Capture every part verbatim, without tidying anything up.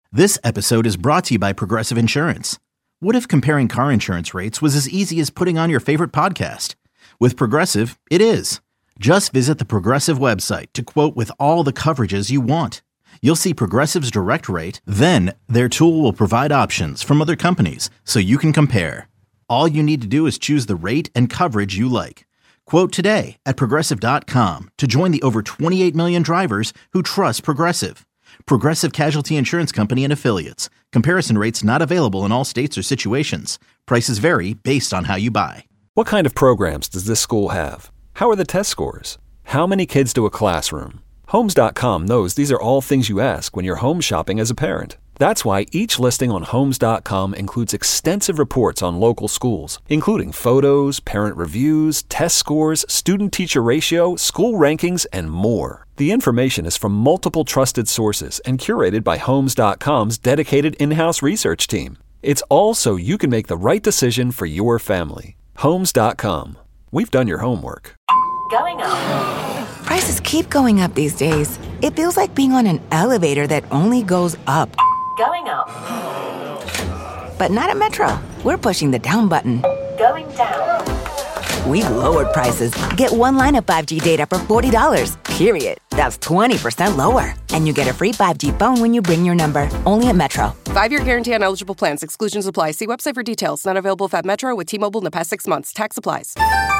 This episode is brought to you by Progressive Insurance. What if comparing car insurance rates was as easy as putting on your favorite podcast? With Progressive, it is. Just visit the Progressive website to quote with all the coverages you want. You'll see Progressive's direct rate, then their tool will provide options from other companies so you can compare. All you need to do is choose the rate and coverage you like. Quote today at progressive dot com to join the over twenty-eight million drivers who trust Progressive. Progressive Casualty Insurance Company and Affiliates. Comparison rates not available in all states or situations. Prices vary based on how you buy. What kind of programs does this school have? How are the test scores? How many kids do a classroom? Homes dot com knows these are all things you ask when you're home shopping as a parent. That's why each listing on Homes dot com includes extensive reports on local schools, including photos, parent reviews, test scores, student-teacher ratio, school rankings, and more. The information is from multiple trusted sources and curated by Homes dot com's dedicated in-house research team. It's all so you can make the right decision for your family. Homes dot com. We've done your homework. Going up. Prices keep going up these days. It feels like being on an elevator that only goes up. Going up. But not at Metro. We're pushing the down button. Going down. We've lowered prices. Get one line of five G data for forty dollars. Period. That's twenty percent lower. And you get a free five G phone when you bring your number. Only at Metro. Five-year guarantee on eligible plans. Exclusions apply. See website for details. Not available at Metro with T-Mobile in the past six months. Tax applies.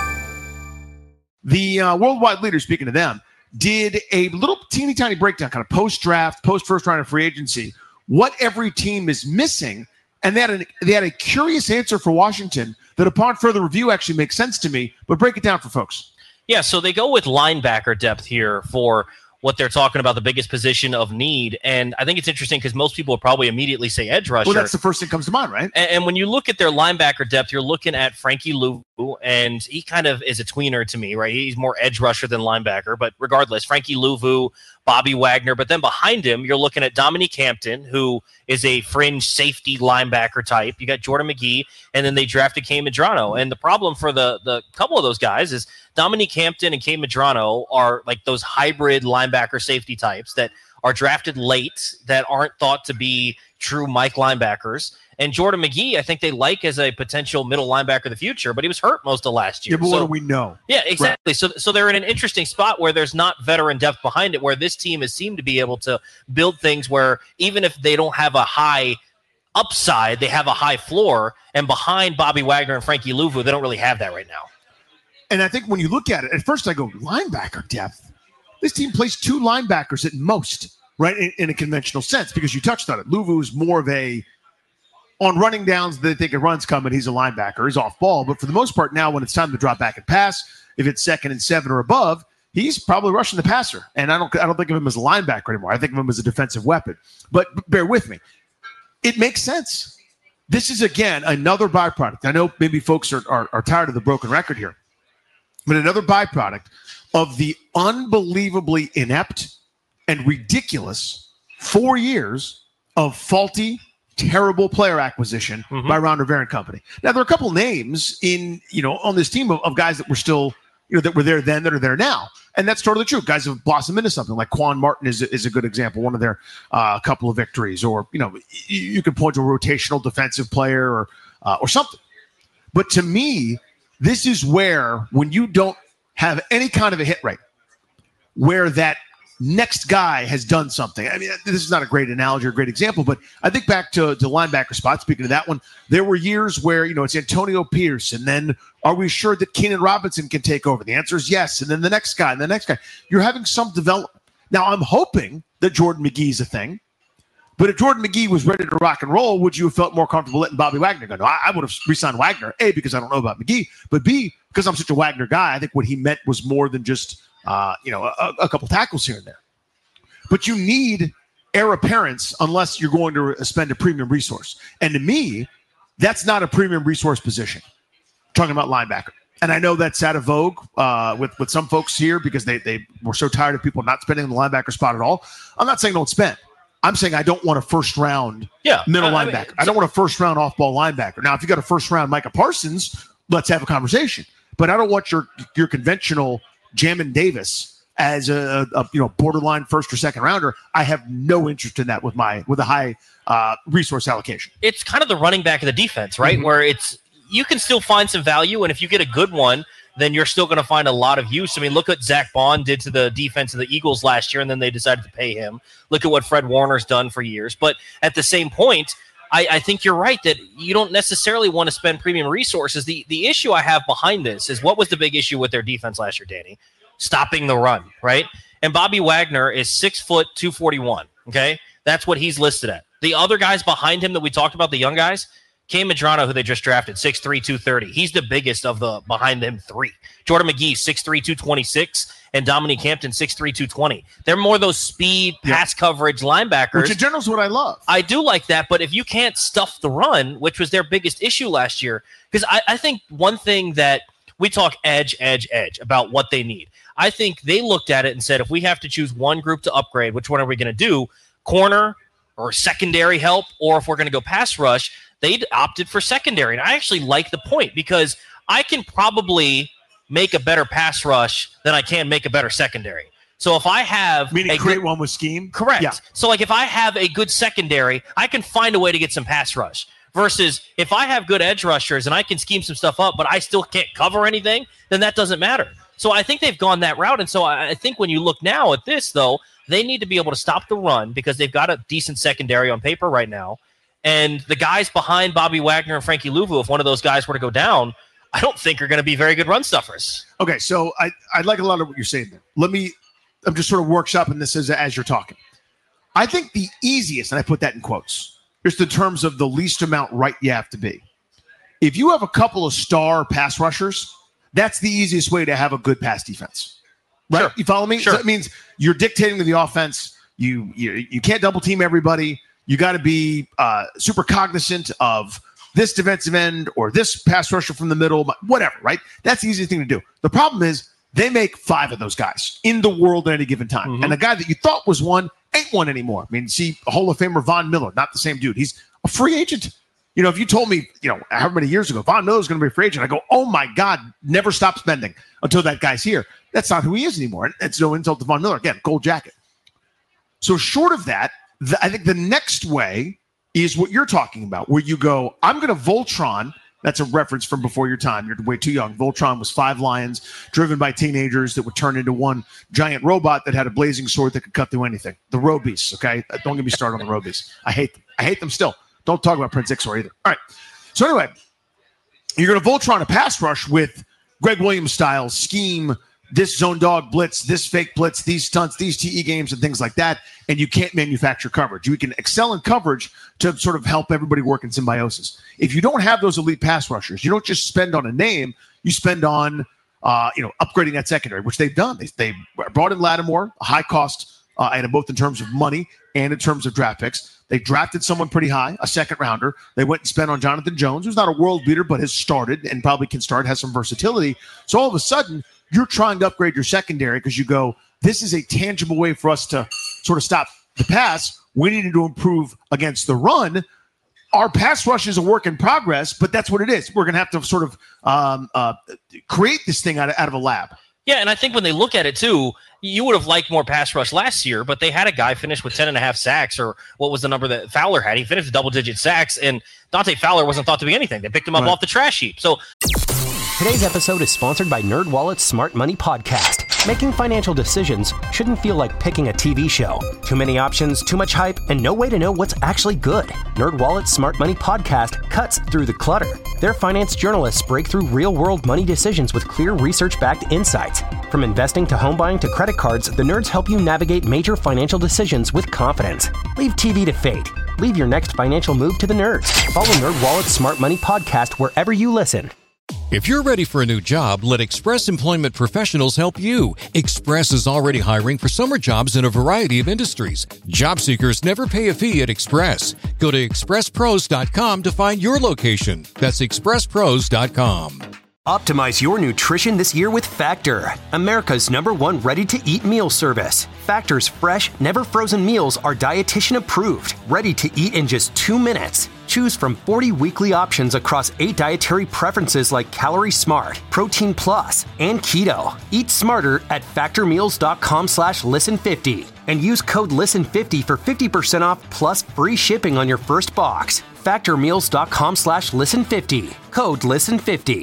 The uh, worldwide leader, speaking to them, did a little teeny tiny breakdown, kind of post-draft, post-first round of free agency, what every team is missing. And they had, a, they had a curious answer for Washington that upon further review actually makes sense to me, but break it down for folks. Yeah, so they go with linebacker depth here for what they're talking about, the biggest position of need. And I think it's interesting because most people would probably immediately say edge rusher. Well, that's the first thing that comes to mind, right? And, and when you look at their linebacker depth, you're looking at Frankie Louvu, and he kind of is a tweener to me, right? He's more edge rusher than linebacker, but regardless, Frankie Louvu, Bobby Wagner. But then behind him, you're looking at Dominique Hampton, who is a fringe safety linebacker type. You got Jordan McGee, and then they drafted Kay Medrano. And the problem for the, the couple of those guys is Dominique Hampton and Kay Medrano are like those hybrid linebacker safety types that are drafted late, that aren't thought to be true Mike linebackers. And Jordan McGee, I think they like as a potential middle linebacker of the future, but he was hurt most of last year. Yeah, but so, what do we know? Yeah, exactly. Right. So so they're in an interesting spot where there's not veteran depth behind it, where this team has seemed to be able to build things where even if they don't have a high upside, they have a high floor. And behind Bobby Wagner and Frankie Louvu, they don't really have that right now. And I think when you look at it, at first I go, linebacker depth? This team plays two linebackers at most, right, in, in a conventional sense, because you touched on it. Louvu is more of a, on running downs, they think a run's coming, he's a linebacker, he's off ball. But for the most part now, when it's time to drop back and pass, if it's second and seven or above, he's probably rushing the passer. And I don't I don't think of him as a linebacker anymore. I think of him as a defensive weapon. But bear with me. It makes sense. This is, again, another byproduct. I know maybe folks are, are, are tired of the broken record here. But another byproduct of the unbelievably inept and ridiculous four years of faulty, terrible player acquisition mm-hmm. by Ron Rivera and company. Now, there are a couple names in, you know, on this team of, of guys that were still, you know, that were there then that are there now. And that's totally true. Guys have blossomed into something. Like Quan Martin is, is a good example, one of their uh, couple of victories. Or, you know, you, you can point to a rotational defensive player or uh, or something. But to me, this is where, when you don't have any kind of a hit rate, where that next guy has done something. I mean, this is not a great analogy or a great example, but I think back to the linebacker spot, speaking of that one, there were years where, you know, it's Antonio Pierce, and then are we sure that Keenan Robinson can take over? The answer is yes, and then the next guy, and the next guy. You're having some development. Now, I'm hoping that Jordan McGee is a thing, but if Jordan McGee was ready to rock and roll, would you have felt more comfortable letting Bobby Wagner go? No, I, I would have re-signed Wagner, A, because I don't know about McGee, but B, because I'm such a Wagner guy. I think what he meant was more than just, uh, you know, a, a couple tackles here and there. But you need heir apparents unless you're going to spend a premium resource. And to me, that's not a premium resource position. I'm talking about linebacker. And I know that's out of vogue uh, with, with some folks here because they, they were so tired of people not spending the linebacker spot at all. I'm not saying don't spend. I'm saying I don't want a first-round yeah, middle I, linebacker. I, mean, I don't want a first-round off-ball linebacker. Now, if you got a first-round Micah Parsons, let's have a conversation. But I don't want your your conventional Jamin Davis as a, a you know borderline first or second rounder. I have no interest in that with my with a high uh, resource allocation. It's kind of the running back of the defense, right? Mm-hmm. Where it's you can still find some value, and if you get a good one, then you're still going to find a lot of use. I mean, look what Zach Bond did to the defense of the Eagles last year, and then they decided to pay him. Look at what Fred Warner's done for years. But at the same point, I, I think you're right that you don't necessarily want to spend premium resources. The the issue I have behind this is what was the big issue with their defense last year, Danny? Stopping the run, right? And Bobby Wagner is six foot two forty-one. Okay, that's what he's listed at. The other guys behind him that we talked about, the young guys, Cam Medrano, who they just drafted, six three, two thirty. He's the biggest of the behind them three. Jordan McGee, six three, two twenty-six, and Dominique Hampton, six three, two twenty. They're more those speed, pass yep. coverage linebackers. Which in general is what I love. I do like that, but if you can't stuff the run, which was their biggest issue last year, because I, I think one thing that we talk edge, edge, edge about what they need. I think they looked at it and said, if we have to choose one group to upgrade, which one are we going to do? Corner or secondary help, or if we're going to go pass rush, they'd opted for secondary. And I actually like the point because I can probably make a better pass rush than I can make a better secondary. So if I have meaning a create good, one with scheme, correct. Yeah. So like if I have a good secondary, I can find a way to get some pass rush. Versus if I have good edge rushers and I can scheme some stuff up, but I still can't cover anything, then that doesn't matter. So I think they've gone that route. And so I think when you look now at this, though, they need to be able to stop the run because they've got a decent secondary on paper right now. And the guys behind Bobby Wagner and Frankie Louvu, if one of those guys were to go down, I don't think are going to be very good run stuffers. Okay, so I, I like a lot of what you're saying there. Let me, I'm just sort of workshopping this as, as you're talking. I think the easiest, and I put that in quotes, is the terms of the least amount right you have to be. If you have a couple of star pass rushers, that's the easiest way to have a good pass defense. Right? Sure. You follow me? Sure. So that means you're dictating to the offense. You you, you can't double team everybody. You got to be uh, super cognizant of this defensive end or this pass rusher from the middle, whatever, right? That's the easiest thing to do. The problem is they make five of those guys in the world at any given time. Mm-hmm. And the guy that you thought was one ain't one anymore. I mean, see, Hall of Famer Von Miller, not the same dude. He's a free agent. You know, if you told me, you know, however many years ago, Von Miller's going to be a free agent, I go, oh my God, never stop spending until that guy's here. That's not who he is anymore. And it's no insult to Von Miller. Again, gold jacket. So short of that, the, I think the next way is what you're talking about, where you go, I'm going to Voltron. That's a reference from before your time. You're way too young. Voltron was five lions driven by teenagers that would turn into one giant robot that had a blazing sword that could cut through anything. The Robies, okay? Don't get me started on the Robies. I hate them. I hate them still. Don't talk about Prince Ixor either. All right. So anyway, you're going to Voltron a pass rush with Greg Williams style scheme, this zone dog blitz, this fake blitz, these stunts, these T E games and things like that, and you can't manufacture coverage. You can excel in coverage to sort of help everybody work in symbiosis. If you don't have those elite pass rushers, you don't just spend on a name, you spend on uh, you know, upgrading that secondary, which they've done. They, they brought in Lattimore, a high cost uh, item, both in terms of money and in terms of draft picks. They drafted someone pretty high, a second rounder. They went and spent on Jonathan Jones, who's not a world beater, but has started and probably can start, has some versatility. So all of a sudden, you're trying to upgrade your secondary because you go, this is a tangible way for us to sort of stop the pass. We need to improve against the run. Our pass rush is a work in progress, but that's what it is. We're going to have to sort of um, uh, create this thing out of, out of a lab. Yeah, and I think when they look at it, too, you would have liked more pass rush last year, but they had a guy finish with ten and a half sacks, or what was the number that Fowler had? He finished with double-digit sacks, and Dante Fowler wasn't thought to be anything. They picked him up right off the trash heap. So today's episode is sponsored by NerdWallet's Smart Money Podcast. Making financial decisions shouldn't feel like picking a T V show. Too many options, too much hype, and no way to know what's actually good. NerdWallet's Smart Money Podcast cuts through the clutter. Their finance journalists break through real-world money decisions with clear research-backed insights. From investing to home buying to credit cards, the nerds help you navigate major financial decisions with confidence. Leave T V to fate. Leave your next financial move to the nerds. Follow NerdWallet's Smart Money Podcast wherever you listen. If you're ready for a new job, let Express Employment Professionals help you. Express is already hiring for summer jobs in a variety of industries. Job seekers never pay a fee at Express. Go to express pros dot com to find your location. That's express pros dot com. Optimize your nutrition this year with Factor, America's number one ready-to-eat meal service. Factor's fresh, never-frozen meals are dietitian approved, ready to eat in just two minutes. Choose from forty weekly options across eight dietary preferences like Calorie Smart, Protein Plus, and Keto. Eat smarter at factormeals.com slash listen50. And use code listen fifty for fifty percent off plus free shipping on your first box. Factormeals.com slash listen fifty. Code listen fifty.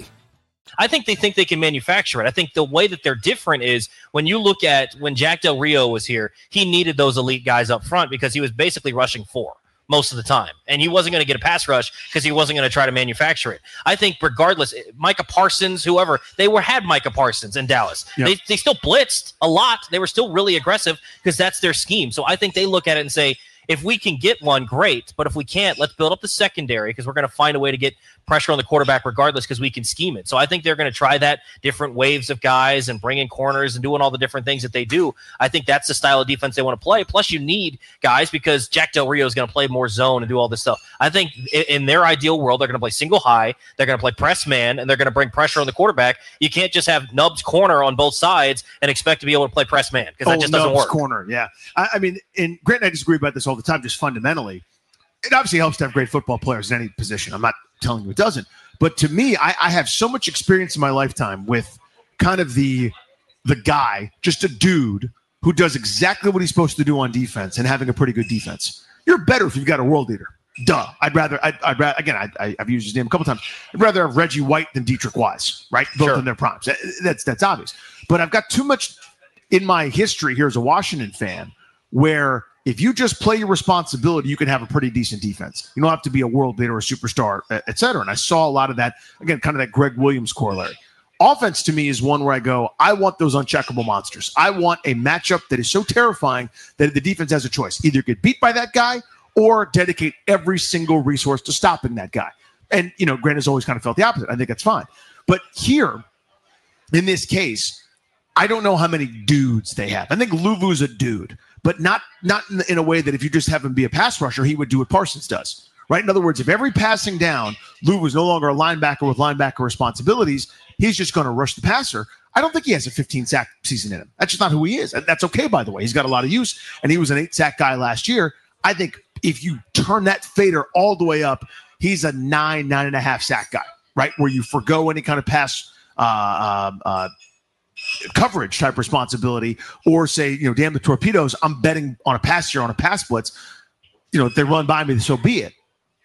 I think they think they can manufacture it. I think the way that they're different is when you look at when Jack Del Rio was here, he needed those elite guys up front because he was basically rushing four most of the time. And he wasn't going to get a pass rush because he wasn't going to try to manufacture it. I think regardless, Micah Parsons, whoever, they were had Micah Parsons in Dallas. Yep. They, they still blitzed a lot. They were still really aggressive because that's their scheme. So I think they look at it and say, if we can get one, great. But if we can't, let's build up the secondary because we're going to find a way to get pressure on the quarterback regardless because we can scheme it. So I think they're going to try that, different waves of guys and bring in corners and doing all the different things that they do. I think that's the style of defense they want to play. Plus you need guys because Jack Del Rio is going to play more zone and do all this stuff. I think in their ideal world, they're going to play single high, they're going to play press man, and they're going to bring pressure on the quarterback. You can't just have Nubs corner on both sides and expect to be able to play press man because that oh, just doesn't Nubs work. Corner, yeah. I, I mean, and Grant and I disagree about this all the time, just fundamentally. It obviously helps to have great football players in any position. I'm not telling you it doesn't. But to me, I, I have so much experience in my lifetime with kind of the the guy, just a dude who does exactly what he's supposed to do on defense and having a pretty good defense. You're better if you've got a world leader. Duh. I'd rather, I'd, I'd rather, again, I, I, I've used his name a couple times. I'd rather have Reggie White than Dietrich Wise, right? Both Sure. in their primes. That, that's that's obvious. But I've got too much in my history here as a Washington fan where if you just play your responsibility, you can have a pretty decent defense. You don't have to be a world beater or a superstar, et cetera. And I saw a lot of that, again, kind of that Greg Williams corollary. Offense to me is one where I go, I want those uncheckable monsters. I want a matchup that is so terrifying that the defense has a choice. Either get beat by that guy or dedicate every single resource to stopping that guy. And, you know, Grant has always kind of felt the opposite. I think that's fine. But here, in this case, I don't know how many dudes they have. I think Luvu's a dude, but not not in, in a way that if you just have him be a pass rusher, he would do what Parsons does, right? In other words, if every passing down, Luvu's no longer a linebacker with linebacker responsibilities, he's just going to rush the passer. I don't think he has a fifteen-sack season in him. That's just not who he is. And that's okay, by the way. He's got a lot of use, and he was an eight-sack guy last year. I think if you turn that fader all the way up, he's a nine, nine and a half sack guy, right? Where you forgo any kind of pass uh, uh, uh, coverage type responsibility, or say, you know, damn the torpedoes, I'm betting on a pass here, on a pass blitz. You know, if they run by me, so be it.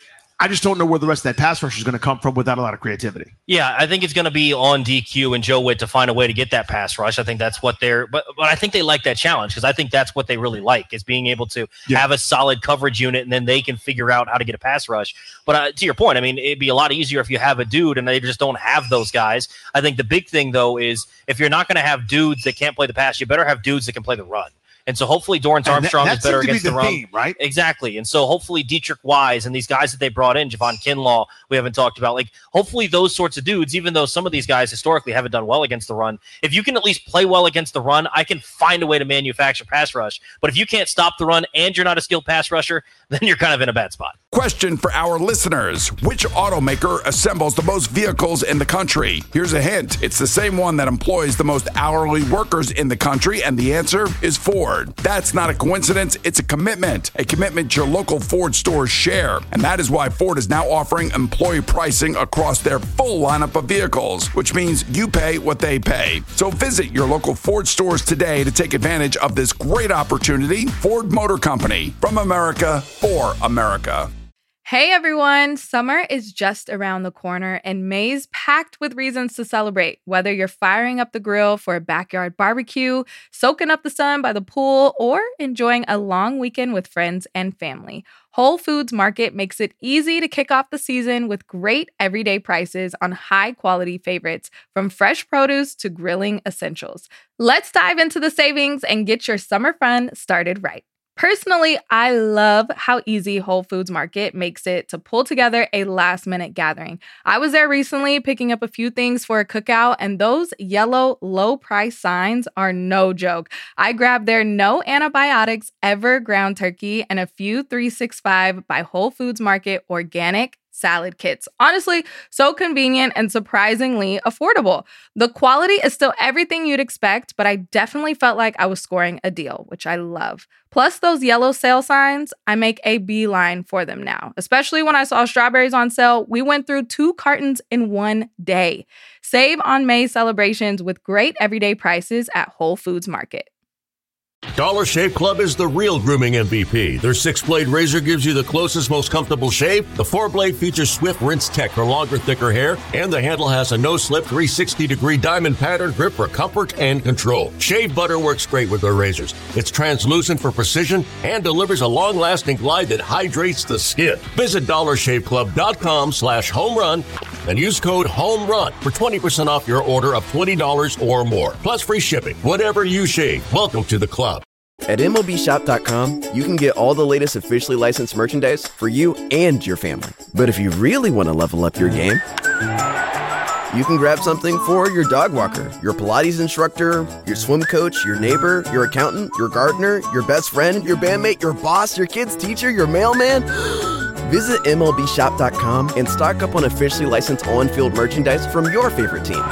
I just don't know where the rest of that pass rush is going to come from without a lot of creativity. Yeah, I think it's going to be on D Q and Joe Witt to find a way to get that pass rush. I think that's what they're, but but I think they like that challenge because I think that's what they really like is being able to yeah. have a solid coverage unit and then they can figure out how to get a pass rush. But uh, to your point, I mean, it'd be a lot easier if you have a dude and they just don't have those guys. I think the big thing though is if you're not going to have dudes that can't play the pass, you better have dudes that can play the run. And so hopefully Dorrance Armstrong that, that is better against be the, the run. Theme, right? Exactly. And so hopefully Dietrich Wise and these guys that they brought in, Javon Kinlaw, we haven't talked about, like hopefully those sorts of dudes, even though some of these guys historically haven't done well against the run, if you can at least play well against the run, I can find a way to manufacture pass rush. But if you can't stop the run and you're not a skilled pass rusher, then you're kind of in a bad spot. Question for our listeners. Which automaker assembles the most vehicles in the country? Here's a hint. It's the same one that employs the most hourly workers in the country, and the answer is Ford. That's not a coincidence. It's a commitment. A commitment your local Ford stores share. And that is why Ford is now offering employee pricing across their full lineup of vehicles, which means you pay what they pay. So visit your local Ford stores today to take advantage of this great opportunity. Ford Motor Company. From America, for America. Hey everyone, summer is just around the corner and May's packed with reasons to celebrate. Whether you're firing up the grill for a backyard barbecue, soaking up the sun by the pool, or enjoying a long weekend with friends and family, Whole Foods Market makes it easy to kick off the season with great everyday prices on high-quality favorites, from fresh produce to grilling essentials. Let's dive into the savings and get your summer fun started right. Personally, I love how easy Whole Foods Market makes it to pull together a last-minute gathering. I was there recently picking up a few things for a cookout, and those yellow low-price signs are no joke. I grabbed their no antibiotics ever ground turkey and a few three sixty-five by Whole Foods Market organic salad kits. Honestly, so convenient and surprisingly affordable. The quality is still everything you'd expect, but I definitely felt like I was scoring a deal, which I love. Plus those yellow sale signs, I make a beeline for them now. Especially when I saw strawberries on sale, we went through two cartons in one day. Save on May celebrations with great everyday prices at Whole Foods Market. Dollar Shave Club is the real grooming M V P. Their six-blade razor gives you the closest, most comfortable shave. The four-blade features swift rinse tech for longer, thicker hair, and the handle has a no-slip three hundred sixty degree diamond pattern grip for comfort and control. Shave butter works great with their razors. It's translucent for precision and delivers a long-lasting glide that hydrates the skin. Visit dollar shave club dot com slash home run and use code HOMERUN for twenty percent off your order of twenty dollars or more, plus free shipping. Whatever you shave, welcome to the club. At M L B shop dot com, you can get all the latest officially licensed merchandise for you and your family. But if you really want to level up your game, you can grab something for your dog walker, your Pilates instructor, your swim coach, your neighbor, your accountant, your gardener, your best friend, your bandmate, your boss, your kid's teacher, your mailman. Visit M L B shop dot com and stock up on officially licensed on-field merchandise from your favorite teams.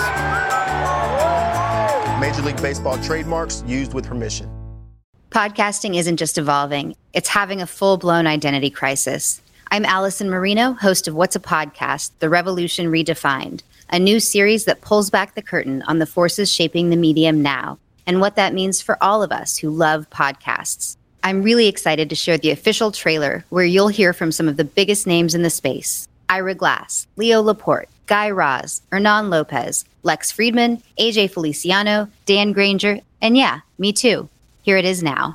Major League Baseball trademarks used with permission. Podcasting isn't just evolving, it's having a full-blown identity crisis. I'm Allison Marino, host of What's a Podcast? The Revolution Redefined, a new series that pulls back the curtain on the forces shaping the medium now and what that means for all of us who love podcasts. I'm really excited to share the official trailer where you'll hear from some of the biggest names in the space. Ira Glass, Leo Laporte, Guy Raz, Hernan Lopez, Lex Friedman, A J Feliciano, Dan Granger, and yeah, me too. Here it is now.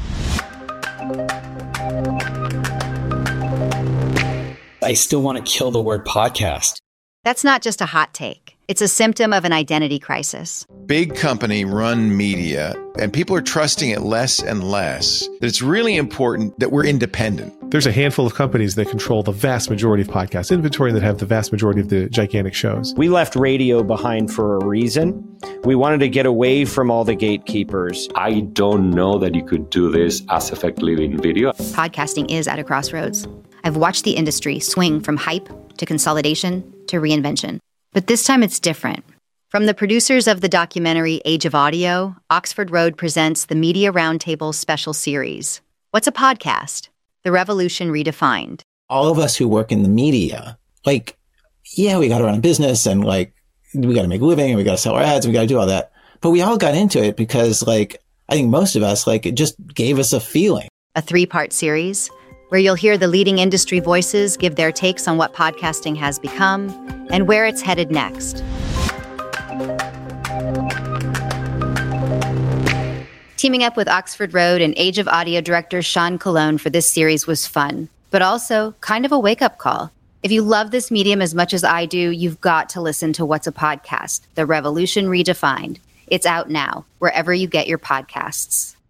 I still want to kill the word podcast. That's not just a hot take. It's a symptom of an identity crisis. Big company run media, and people are trusting it less and less. That it's really important that we're independent. There's a handful of companies that control the vast majority of podcast inventory that have the vast majority of the gigantic shows. We left radio behind for a reason. We wanted to get away from all the gatekeepers. I don't know that you could do this as effectively in video. Podcasting is at a crossroads. I've watched the industry swing from hype to consolidation to reinvention. But this time it's different. From the producers of the documentary Age of Audio, Oxford Road presents the Media Roundtable special series. What's a podcast? The Revolution Redefined. All of us who work in the media, like, yeah, we got to run a business and like, we got to make a living and we got to sell our ads and we got to do all that. But we all got into it because like, I think most of us, like, it just gave us a feeling. A three-part series where you'll hear the leading industry voices give their takes on what podcasting has become and where it's headed next. Teaming up with Oxford Road and Age of Audio director Sean Colon for this series was fun, but also kind of a wake-up call. If you love this medium as much as I do, you've got to listen to What's a Podcast? The Revolution Redefined. It's out now, wherever you get your podcasts.